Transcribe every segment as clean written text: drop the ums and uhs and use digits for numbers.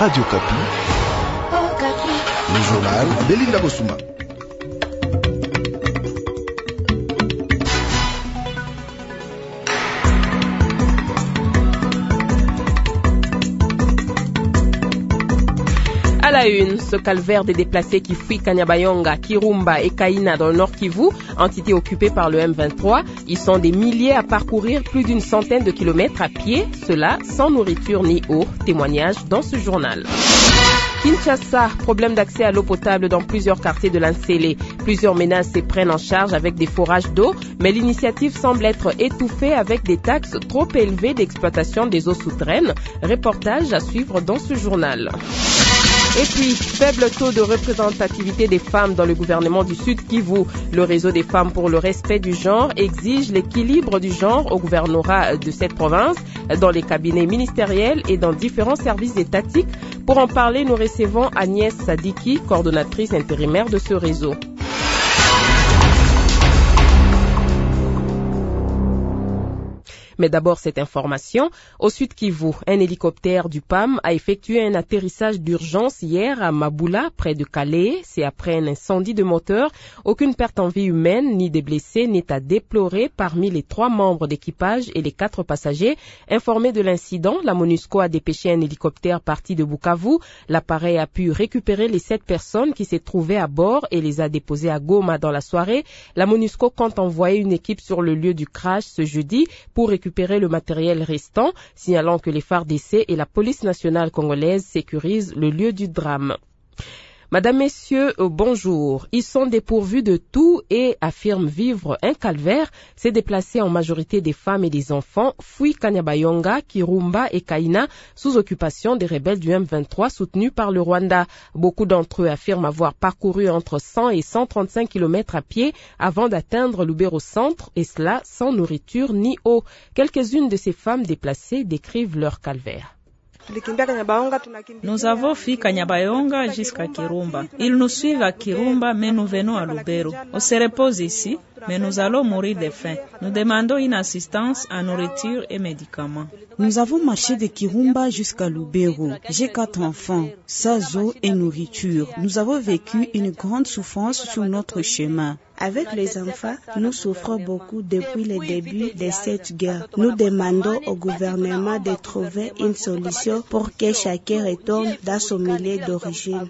Radio Kapi. Le journal Belinda Bosuma. À la une, ce calvaire des déplacés qui fuient Kanyabayonga, Kirumba et Kaina dans le Nord Kivu, entité occupée par le M23. Ils sont des milliers à parcourir plus d'une centaine de kilomètres à pied, cela sans nourriture ni eau. Témoignage dans ce journal. Kinshasa, problème d'accès à l'eau potable dans plusieurs quartiers de l'Ansele. Plusieurs ménages se prennent en charge avec des forages d'eau, mais l'initiative semble être étouffée avec des taxes trop élevées d'exploitation des eaux souterraines. Reportage à suivre dans ce journal. Et puis, faible taux de représentativité des femmes dans le gouvernement du Sud Kivu. Le réseau des femmes pour le respect du genre exige l'équilibre du genre au gouvernorat de cette province, dans les cabinets ministériels et dans différents services étatiques. Pour en parler, nous recevons Agnès Sadiki, coordonnatrice intérimaire de ce réseau. Mais d'abord cette information. Au Sud Kivu, un hélicoptère du PAM a effectué un atterrissage d'urgence hier à Maboula, près de Calais. C'est après un incendie de moteur. Aucune perte en vie humaine ni des blessés n'est à déplorer parmi les 3 membres d'équipage et les 4 passagers. Informé de l'incident, la MONUSCO a dépêché un hélicoptère parti de Bukavu. L'appareil a pu récupérer les 7 personnes qui se trouvaient à bord et les a déposées à Goma dans la soirée. La MONUSCO compte envoyer une équipe sur le lieu du crash ce jeudi pour récupérer le matériel restant, signalant que les FARDC et la police nationale congolaise sécurisent le lieu du drame. Madame, Messieurs, bonjour. Ils sont dépourvus de tout et affirment vivre un calvaire. Ces déplacés, en majorité des femmes et des enfants, fuient Kanyabayonga, Kirumba et Kaina sous occupation des rebelles du M23 soutenus par le Rwanda. Beaucoup d'entre eux affirment avoir parcouru entre 100 et 135 km à pied avant d'atteindre Lubero Centre, et cela sans nourriture ni eau. Quelques-unes de ces femmes déplacées décrivent leur calvaire. Nous avons fui Kanyabayonga jusqu'à Kirumba. Ils nous suivent à Kirumba, mais nous venons à Lubero. On se repose ici, mais nous allons mourir de faim. Nous demandons une assistance en nourriture et médicaments. Nous avons marché de Kirumba jusqu'à Lubero. J'ai 4 enfants, sans eau et nourriture. Nous avons vécu une grande souffrance sur notre chemin. Avec les enfants, nous souffrons beaucoup depuis le début de cette guerre. Nous demandons au gouvernement de trouver une solution pour que chacun retourne dans son milieu d'origine.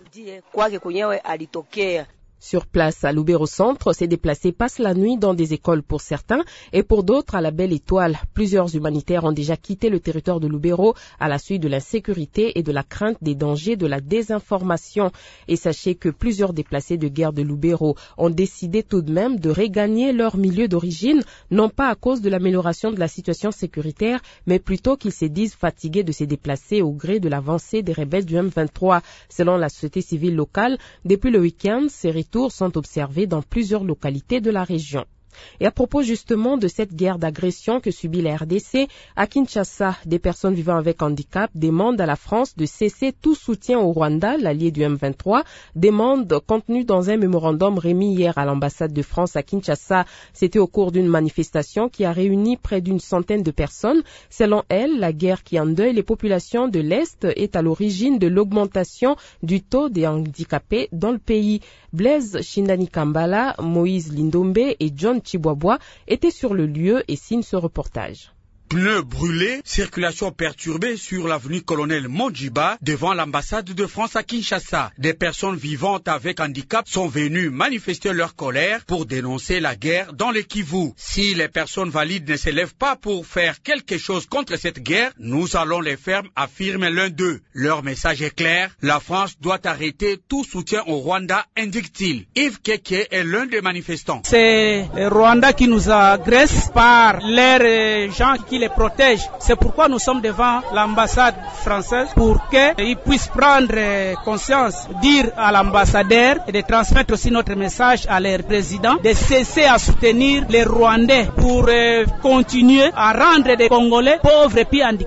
Sur place à Lubero Centre, ces déplacés passent la nuit dans des écoles pour certains et pour d'autres à la Belle Étoile. Plusieurs humanitaires ont déjà quitté le territoire de Lubero à la suite de l'insécurité et de la crainte des dangers de la désinformation. Et sachez que plusieurs déplacés de guerre de Lubero ont décidé tout de même de regagner leur milieu d'origine, non pas à cause de l'amélioration de la situation sécuritaire, mais plutôt qu'ils se disent fatigués de ces déplacés au gré de l'avancée des rebelles du M23. Selon la société civile locale, depuis le week-end, ces retours sont observés dans plusieurs localités de la région. Et à propos justement de cette guerre d'agression que subit la RDC, à Kinshasa, des personnes vivant avec handicap demandent à la France de cesser tout soutien au Rwanda, l'allié du M23, demande contenue dans un mémorandum remis hier à l'ambassade de France à Kinshasa. C'était au cours d'une manifestation qui a réuni près d'une centaine de personnes. Selon elle, la guerre qui endeuille les populations de l'Est est à l'origine de l'augmentation du taux des handicapés dans le pays. Blaise Shindani Kambala, Moïse Lindombe et John Chibwabwa étaient sur le lieu et signent ce reportage. Pneus brûlés, circulation perturbée sur l'avenue Colonel Mondjiba devant l'ambassade de France à Kinshasa. Des personnes vivantes avec handicap sont venues manifester leur colère pour dénoncer la guerre dans le Kivu. Si les personnes valides ne s'élèvent pas pour faire quelque chose contre cette guerre, nous allons les faire, affirme l'un d'eux. Leur message est clair, la France doit arrêter tout soutien au Rwanda, indique-t-il. Yves Keke est l'un des manifestants. C'est le Rwanda qui nous agresse par leurs gens qui les protègent. C'est pourquoi nous sommes devant l'ambassade française pour qu'ils puissent prendre conscience, dire à l'ambassadeur et de transmettre aussi notre message à leur président de cesser à soutenir les Rwandais pour continuer à rendre les Congolais pauvres et puis handicapés.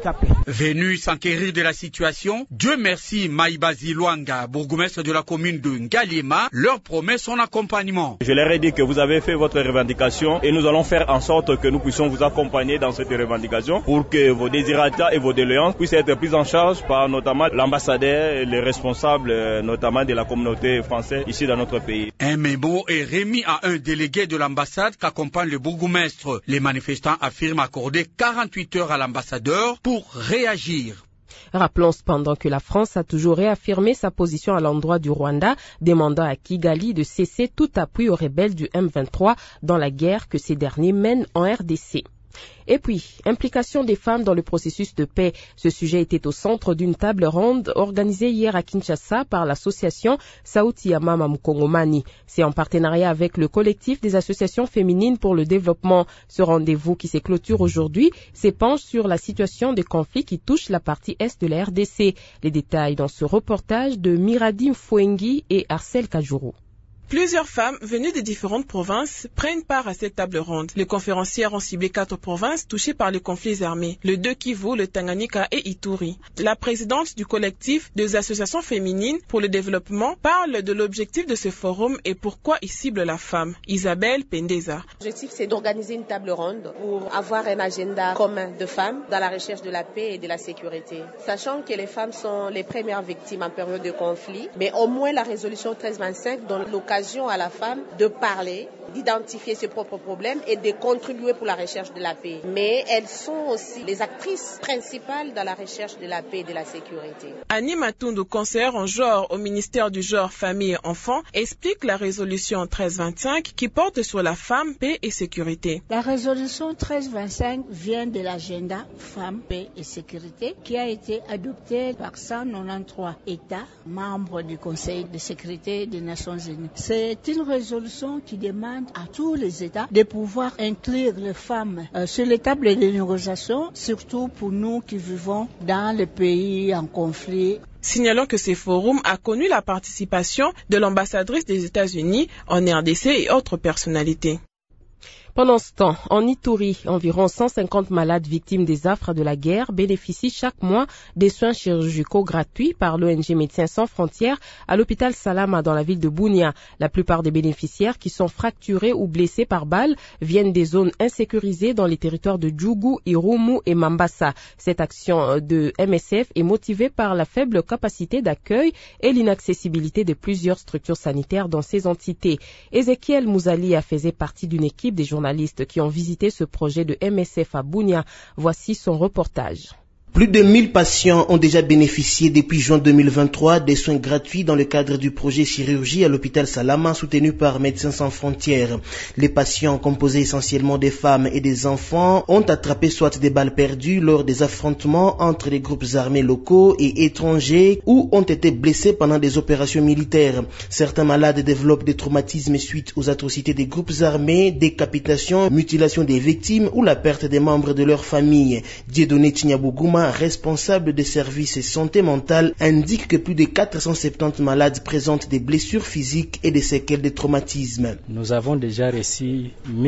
Venu s'enquérir de la situation, Dieu merci Maïbazi Luanga, bourgmestre de la commune de Ngaliema, leur promet son accompagnement. Je leur ai dit que vous avez fait votre revendication et nous allons faire en sorte que nous puissions vous accompagner dans cette revendication pour que vos désirata et vos doléances puissent être prises en charge par notamment l'ambassadeur et les responsables notamment de la communauté française ici dans notre pays. Un mémo est remis à un délégué de l'ambassade qu'accompagne le bourgmestre. Les manifestants affirment accorder 48 heures à l'ambassadeur pour réagir. Rappelons cependant que la France a toujours réaffirmé sa position à l'endroit du Rwanda, demandant à Kigali de cesser tout appui aux rebelles du M23 dans la guerre que ces derniers mènent en RDC. Et puis, implication des femmes dans le processus de paix. Ce sujet était au centre d'une table ronde organisée hier à Kinshasa par l'association Sauti ya Mama Mukongomani. C'est en partenariat avec le collectif des associations féminines pour le développement. Ce rendez-vous qui se clôture aujourd'hui s'épanche sur la situation des conflits qui touchent la partie est de la RDC. Les détails dans ce reportage de Miradi Mfwengi et Arcel Kajuru. Plusieurs femmes venues de différentes provinces prennent part à cette table ronde. Les conférencières ont ciblé 4 provinces touchées par les conflits armés, le 2 Kivu, le Tanganyika et Ituri. La présidente du collectif des associations féminines pour le développement parle de l'objectif de ce forum et pourquoi il cible la femme. Isabelle Pendeza. L'objectif, c'est d'organiser une table ronde pour avoir un agenda commun de femmes dans la recherche de la paix et de la sécurité. Sachant que les femmes sont les premières victimes en période de conflit, mais au moins la résolution 1325 donne l'occasion à la femme de parler, d'identifier ses propres problèmes et de contribuer pour la recherche de la paix. Mais elles sont aussi les actrices principales dans la recherche de la paix et de la sécurité. Annie Matundu, conseillère en genre au ministère du genre, famille et enfants, explique la résolution 1325 qui porte sur la femme, paix et sécurité. La résolution 1325 vient de l'agenda Femmes, paix et sécurité qui a été adoptée par 193 États membres du Conseil de sécurité des Nations Unies. C'est une résolution qui demande à tous les États de pouvoir inclure les femmes sur les tables de négociation, surtout pour nous qui vivons dans les pays en conflit. Signalons que ce forum a connu la participation de l'ambassadrice des États-Unis en RDC et autres personnalités. Pendant ce temps, en Ituri, environ 150 malades victimes des affres de la guerre bénéficient chaque mois des soins chirurgicaux gratuits par l'ONG Médecins sans frontières à l'hôpital Salama dans la ville de Bunia. La plupart des bénéficiaires qui sont fracturés ou blessés par balles viennent des zones insécurisées dans les territoires de Djougou, Irumu et Mambasa. Cette action de MSF est motivée par la faible capacité d'accueil et l'inaccessibilité de plusieurs structures sanitaires dans ces entités. Ezekiel Mouzali faisait partie d'une équipe des journalistes qui ont visité ce projet de MSF à Bunia. Voici son reportage. Plus de 1000 patients ont déjà bénéficié depuis juin 2023 des soins gratuits dans le cadre du projet chirurgie à l'hôpital Salama soutenu par Médecins sans frontières. Les patients, composés essentiellement des femmes et des enfants, ont attrapé soit des balles perdues lors des affrontements entre les groupes armés locaux et étrangers ou ont été blessés pendant des opérations militaires. Certains malades développent des traumatismes suite aux atrocités des groupes armés, décapitation, mutilation des victimes ou la perte des membres de leur famille. Dieudonné Tignabougouma, responsable des services santé mentale, indique que plus de 470 malades présentent des blessures physiques et des séquelles de traumatisme. Nous avons déjà reçu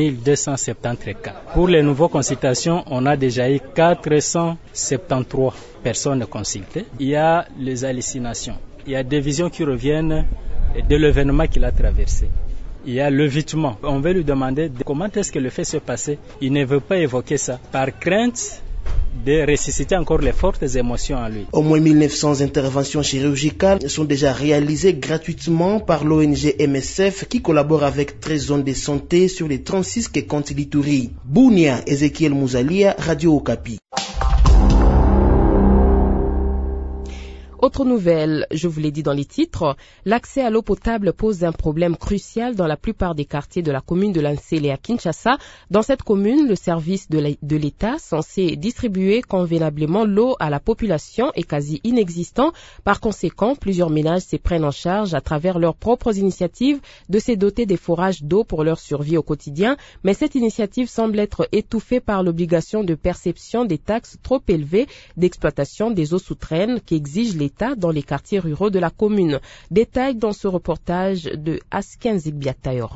1273 cas. Pour les nouvelles consultations, on a déjà eu 473 personnes consultées. Il y a les hallucinations, il y a des visions qui reviennent de l'événement qu'il a traversé. Il y a l'évitement. On veut lui demander comment est-ce que le fait se passait. Il ne veut pas évoquer ça par crainte de ressusciter encore les fortes émotions en lui. Au moins 1900 interventions chirurgicales sont déjà réalisées gratuitement par l'ONG MSF qui collabore avec 13 zones de santé sur les 36 que compte l'Ituri. Bunia, Ezekiel Mouzalia, Radio Okapi. Autre nouvelle, je vous l'ai dit dans les titres, l'accès à l'eau potable pose un problème crucial dans la plupart des quartiers de la commune de Lansele à Kinshasa. Dans cette commune, le service de l'État censé distribuer convenablement l'eau à la population est quasi inexistant. Par conséquent, plusieurs ménages se prennent en charge à travers leurs propres initiatives de se doter des forages d'eau pour leur survie au quotidien. Mais cette initiative semble être étouffée par l'obligation de perception des taxes trop élevées d'exploitation des eaux souterraines qui exigent l'État dans les quartiers ruraux de la commune. Détail dans ce reportage de Asken Zigbiatayoro.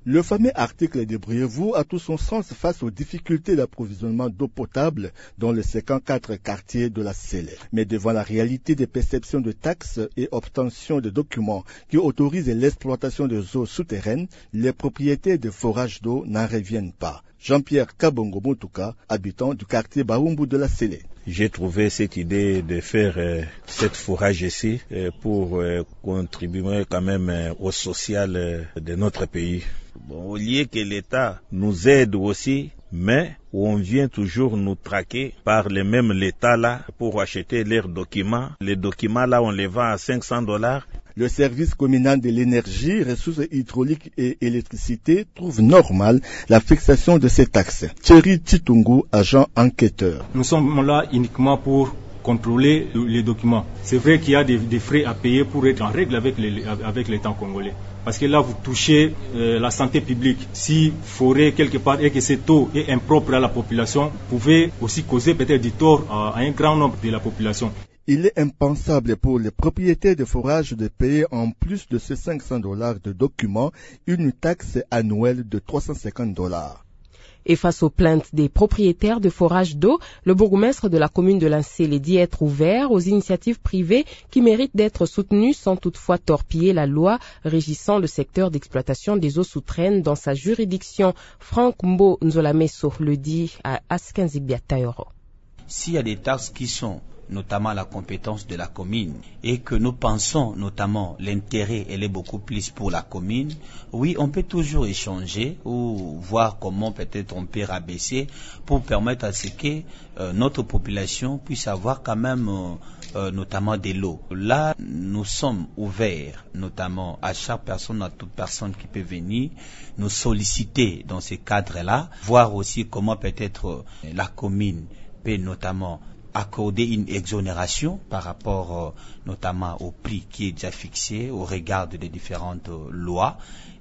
Le fameux article Débrouillez-vous a tout son sens face aux difficultés d'approvisionnement d'eau potable dans les 54 quartiers de la Sélé. Mais devant la réalité des perceptions de taxes et obtention de documents qui autorisent l'exploitation des eaux souterraines, les propriétaires de forages d'eau n'en reviennent pas. Jean-Pierre Kabongo Moutouka, habitant du quartier Baoumbu de la Sélé. J'ai trouvé cette idée de faire cette forage ici pour contribuer quand même au social de notre pays. Bon, au lieu que l'État nous aide aussi, mais on vient toujours nous traquer par les mêmes l'État là pour acheter leurs documents. Les documents là, on les vend à $500. Le service communal de l'énergie, ressources hydrauliques et électricité trouve normal la fixation de ces taxes. Thierry Titungu, agent enquêteur. Nous sommes là uniquement pour contrôler les documents. C'est vrai qu'il y a des frais à payer pour être en règle avec l'État congolais. Parce que là, vous touchez la santé publique. Si forêt quelque part et que cette eau est impropre à la population, vous pouvez aussi causer peut-être du tort à un grand nombre de la population. Il est impensable pour les propriétaires de forages de payer en plus de ces $500 de documents une taxe annuelle de $350. Et face aux plaintes des propriétaires de forages d'eau, le bourgmestre de la commune de Lansele dit être ouvert aux initiatives privées qui méritent d'être soutenues sans toutefois torpiller la loi régissant le secteur d'exploitation des eaux souterraines dans sa juridiction. Franck Mbo Nzolameso le dit à Askenzigbia Taïro. S'il y a des taxes qui sont notamment la compétence de la commune, et que nous pensons notamment l'intérêt, elle est beaucoup plus pour la commune, oui, on peut toujours échanger ou voir comment peut-être on peut rabaisser pour permettre à ce que notre population puisse avoir quand même notamment de l'eau. Là, nous sommes ouverts notamment à chaque personne, à toute personne qui peut venir nous solliciter dans ces cadres-là, voir aussi comment peut-être la commune peut notamment accorder une exonération par rapport notamment au prix qui est déjà fixé au regard des différentes lois.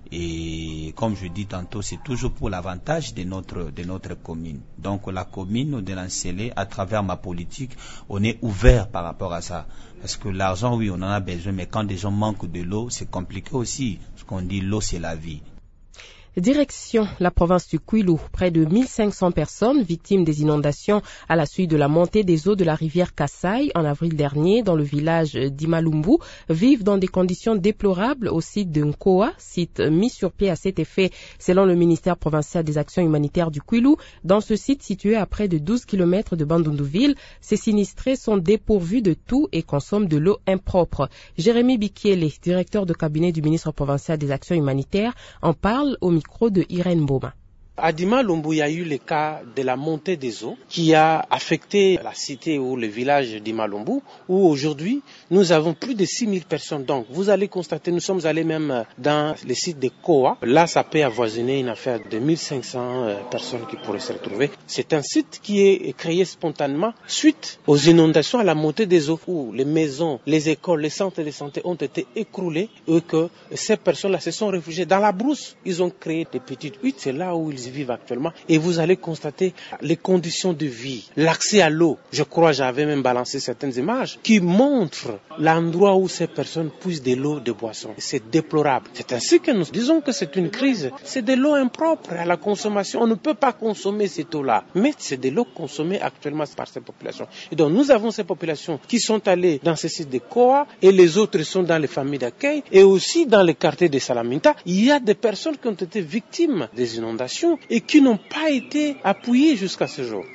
Et comme je dis tantôt, c'est toujours pour l'avantage de notre commune. Donc la commune de Lansele, à travers ma politique, on est ouvert par rapport à ça. Parce que l'argent, oui, on en a besoin, mais quand des gens manquent de l'eau, c'est compliqué aussi. Parce qu'on dit l'eau, c'est la vie. Direction la province du Kwilu, près de 1500 personnes victimes des inondations à la suite de la montée des eaux de la rivière Kassai en avril dernier dans le village d'Imalumbu vivent dans des conditions déplorables au site de Nkoa, site mis sur pied à cet effet selon le ministère provincial des actions humanitaires du Kwilu. Dans ce site situé à près de 12 km de Bandundu-ville, ces sinistrés sont dépourvus de tout et consomment de l'eau impropre. Jérémy Bikiele, directeur de cabinet du ministre provincial des actions humanitaires, en parle au micro de Irène Boma. À Dimalumbu, il y a eu le cas de la montée des eaux qui a affecté la cité ou le village d'Imalumbu où aujourd'hui nous avons plus de 6000 personnes. Donc vous allez constater, nous sommes allés même dans le site de Koa. Là, ça peut avoisiner une affaire de 1500 personnes qui pourraient se retrouver. C'est un site qui est créé spontanément suite aux inondations, à la montée des eaux où les maisons, les écoles, les centres de santé ont été écroulés et que ces personnes-là se sont réfugiées dans la brousse. Ils ont créé des petites huttes, c'est là où ils vivent actuellement et vous allez constater les conditions de vie, l'accès à l'eau. Je crois j'avais même balancé certaines images qui montrent l'endroit où ces personnes puissent de l'eau de boisson. C'est déplorable. C'est ainsi que nous disons que c'est une crise. C'est de l'eau impropre à la consommation. On ne peut pas consommer cette eau-là, mais c'est de l'eau consommée actuellement par ces populations. Et donc nous avons ces populations qui sont allées dans ces sites de Koa et les autres sont dans les familles d'accueil et aussi dans les quartiers de Salaminta. Il y a des personnes qui ont été victimes des inondations et qui n'ont pas été appuyés jusqu'à ce jour.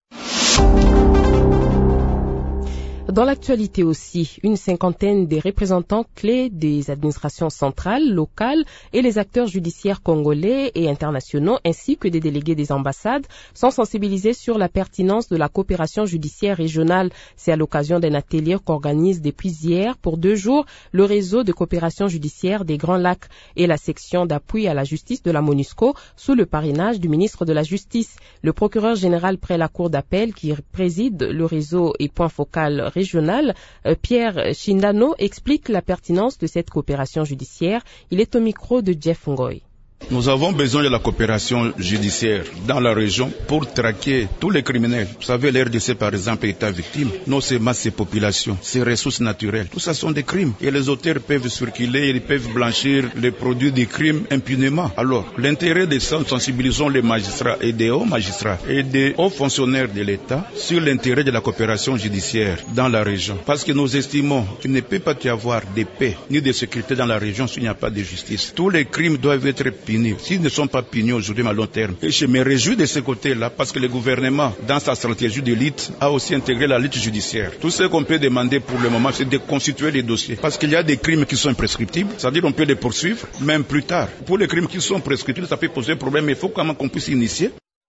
Dans l'actualité aussi, une cinquantaine des représentants clés des administrations centrales, locales et les acteurs judiciaires congolais et internationaux ainsi que des délégués des ambassades sont sensibilisés sur la pertinence de la coopération judiciaire régionale. C'est à l'occasion d'un atelier qu'organise depuis hier pour 2 jours le réseau de coopération judiciaire des Grands Lacs et la section d'appui à la justice de la MONUSCO sous le parrainage du ministre de la Justice. Le procureur général près la cour d'appel qui préside le réseau et point focal régional, Pierre Chindano, explique la pertinence de cette coopération judiciaire. Il est au micro de Jeff Ngoy. Nous avons besoin de la coopération judiciaire dans la région pour traquer tous les criminels. Vous savez, l'RDC par exemple est victime. Non seulement ses populations, ses ressources naturelles. Tout ça sont des crimes. Et les auteurs peuvent circuler, ils peuvent blanchir les produits des crimes impunément. Alors, l'intérêt de ça, nous sensibilisons les magistrats et des hauts magistrats et des hauts fonctionnaires de l'État sur l'intérêt de la coopération judiciaire dans la région. Parce que nous estimons qu'il ne peut pas y avoir de paix ni de sécurité dans la région s'il n'y a pas de justice. Tous les crimes doivent être punis. S'ils ne sont pas punis aujourd'hui, mais à long terme. Et je me réjouis de ce côté-là parce que le gouvernement, dans sa stratégie de lutte, a aussi intégré la lutte judiciaire. Tout ce qu'on peut demander pour le moment, c'est de constituer les dossiers. Parce qu'il y a des crimes qui sont imprescriptibles, c'est-à-dire qu'on peut les poursuivre, même plus tard. Pour les crimes qui sont prescriptibles, ça peut poser problème, mais il faut quand même qu'on puisse initier.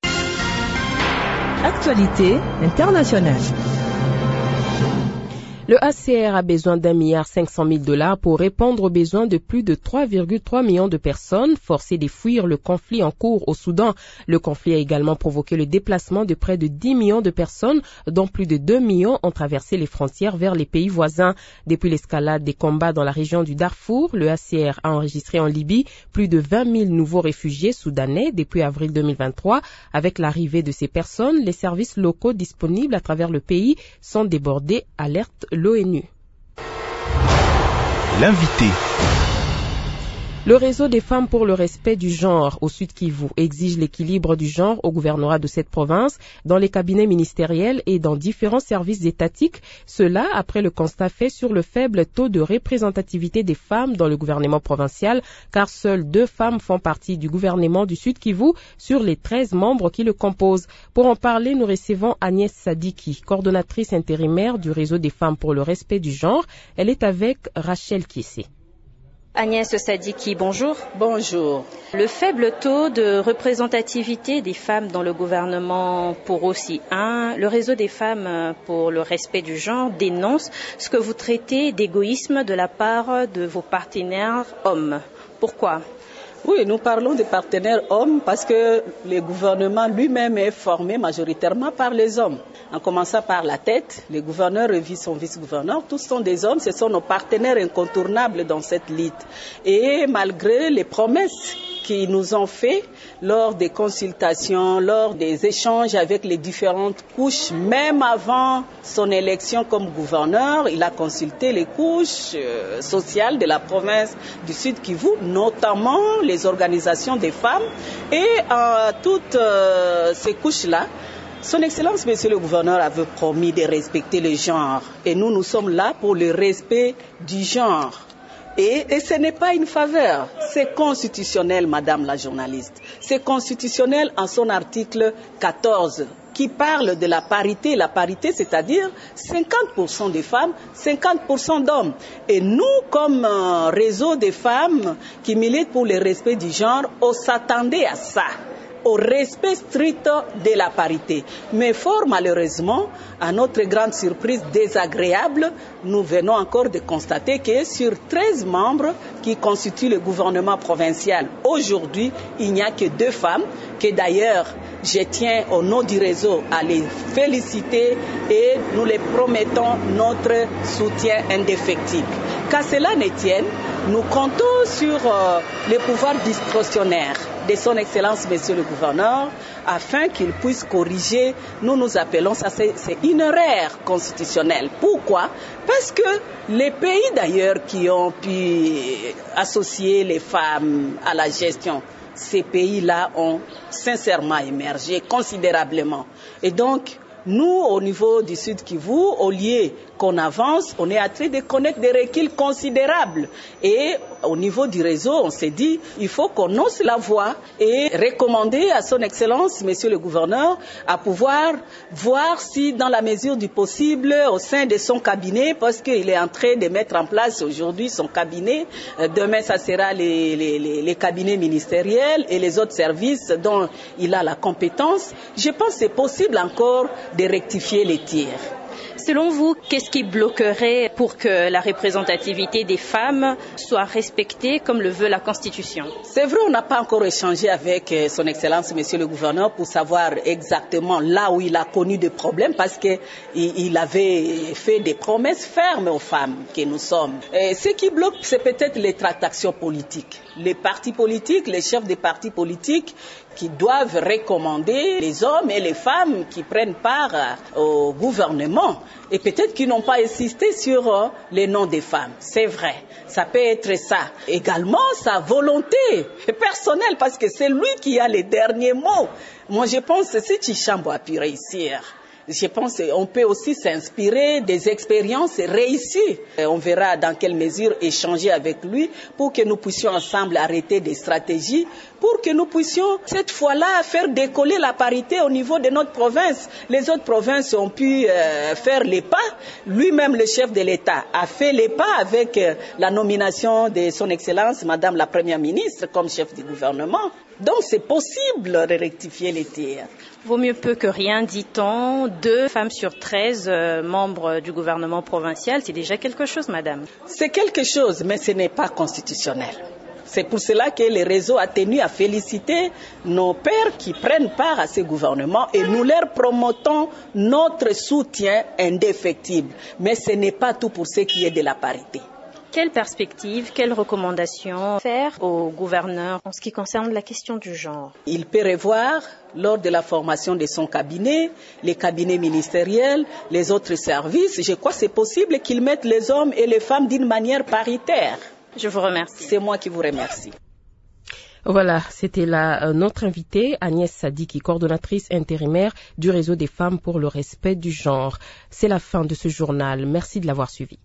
Actualité internationale. Le HCR a besoin $1,5 milliard pour répondre aux besoins de plus de 3,3 millions de personnes forcées de fuir le conflit en cours au Soudan. Le conflit a également provoqué le déplacement de près de 10 millions de personnes, dont plus de 2 millions ont traversé les frontières vers les pays voisins. Depuis l'escalade des combats dans la région du Darfour, le HCR a enregistré en Libye plus de 20 000 nouveaux réfugiés soudanais depuis avril 2023. Avec l'arrivée de ces personnes, les services locaux disponibles à travers le pays sont débordés, alerte l'ONU. L'invité. Le réseau des femmes pour le respect du genre au Sud Kivu exige l'équilibre du genre au gouvernorat de cette province, dans les cabinets ministériels et dans différents services étatiques. Cela après le constat fait sur le faible taux de représentativité des femmes dans le gouvernement provincial, car seules 2 femmes font partie du gouvernement du Sud Kivu sur les 13 membres qui le composent. Pour en parler, nous recevons Agnès Sadiki, coordonnatrice intérimaire du réseau des femmes pour le respect du genre. Elle est avec Rachel Kiessé. Agnès Sadiki, bonjour. Bonjour. Le faible taux de représentativité des femmes dans le gouvernement pour aussi le réseau des femmes pour le respect du genre dénonce ce que vous traitez d'égoïsme de la part de vos partenaires hommes. Pourquoi ? Oui, nous parlons des partenaires hommes parce que le gouvernement lui-même est formé majoritairement par les hommes. En commençant par la tête, le gouverneur et son vice-gouverneur, tous sont des hommes, ce sont nos partenaires incontournables dans cette lutte. Et malgré les promesses qu'ils nous ont fait lors des consultations, lors des échanges avec les différentes couches, même avant son élection comme gouverneur, il a consulté les couches sociales de la province du Sud Kivu, notamment les organisations des femmes et toutes ces couches-là. Son Excellence, Monsieur le Gouverneur, avait promis de respecter le genre. Et nous sommes là pour le respect du genre. Et ce n'est pas une faveur, c'est constitutionnel, Madame la journaliste. C'est constitutionnel en son article 14 qui parle de la parité. La parité, c'est-à-dire 50% des femmes, 50% d'hommes. Et nous, comme réseau des femmes qui militent pour le respect du genre, on s'attendait à ça, au respect strict de la parité. Mais fort malheureusement, à notre grande surprise désagréable, nous venons encore de constater que sur 13 membres qui constituent le gouvernement provincial, aujourd'hui, il n'y a que 2 femmes, que d'ailleurs, je tiens au nom du réseau à les féliciter et nous les promettons notre soutien indéfectible. Qu'à cela ne tienne, nous comptons sur les pouvoirs discrétionnaires de son Excellence, Monsieur le Gouverneur, afin qu'il puisse corriger, nous appelons ça, c'est une erreur constitutionnelle. Pourquoi ? Parce que les pays d'ailleurs qui ont pu associer les femmes à la gestion, ces pays-là ont sincèrement émergé considérablement. Et donc, nous, au niveau du Sud Kivu, au lieu qu'on avance, on est en train de connaître des reculs considérables. Et au niveau du réseau, on s'est dit, il faut qu'on ose la voie et recommander à son Excellence, Monsieur le Gouverneur, à pouvoir voir si, dans la mesure du possible, au sein de son cabinet, parce qu'il est en train de mettre en place aujourd'hui son cabinet, demain ça sera les cabinets ministériels et les autres services dont il a la compétence, je pense que c'est possible encore de rectifier les tirs. Selon vous, qu'est-ce qui bloquerait pour que la représentativité des femmes soit respectée comme le veut la Constitution? C'est vrai, on n'a pas encore échangé avec son Excellence, Monsieur le Gouverneur, pour savoir exactement là où il a connu des problèmes, parce qu'il avait fait des promesses fermes aux femmes que nous sommes. Et ce qui bloque, c'est peut-être les tractations politiques. Les partis politiques, les chefs des partis politiques qui doivent recommander les hommes et les femmes qui prennent part au gouvernement et peut-être qui n'ont pas insisté sur les noms des femmes. C'est vrai, ça peut être ça. Également, sa volonté personnelle, parce que c'est lui qui a les derniers mots. Moi, je pense que si Tshichambo a pu réussir, je pense qu'on peut aussi s'inspirer des expériences réussies. On verra dans quelle mesure échanger avec lui pour que nous puissions ensemble arrêter des stratégies, pour que nous puissions cette fois-là faire décoller la parité au niveau de notre province. Les autres provinces ont pu faire les pas. Lui-même, le chef de l'État, a fait les pas avec la nomination de son Excellence, Madame la Première ministre, comme chef du gouvernement. Donc c'est possible de rectifier les tirs. Vaut mieux peu que rien, dit-on. 2 femmes sur 13 membres du gouvernement provincial, c'est déjà quelque chose, madame. C'est quelque chose, mais ce n'est pas constitutionnel. C'est pour cela que le réseau a tenu à féliciter nos pères qui prennent part à ce gouvernement et nous leur promotons notre soutien indéfectible. Mais ce n'est pas tout pour ce qui est de la parité. Quelle perspective, quelles recommandations faire au gouverneur en ce qui concerne la question du genre? Il peut revoir, lors de la formation de son cabinet, les cabinets ministériels, les autres services. Je crois que c'est possible qu'il mette les hommes et les femmes d'une manière paritaire. Je vous remercie. C'est moi qui vous remercie. Voilà, c'était notre invitée, Agnès Sadiki, coordonnatrice intérimaire du réseau des femmes pour le respect du genre. C'est la fin de ce journal. Merci de l'avoir suivi.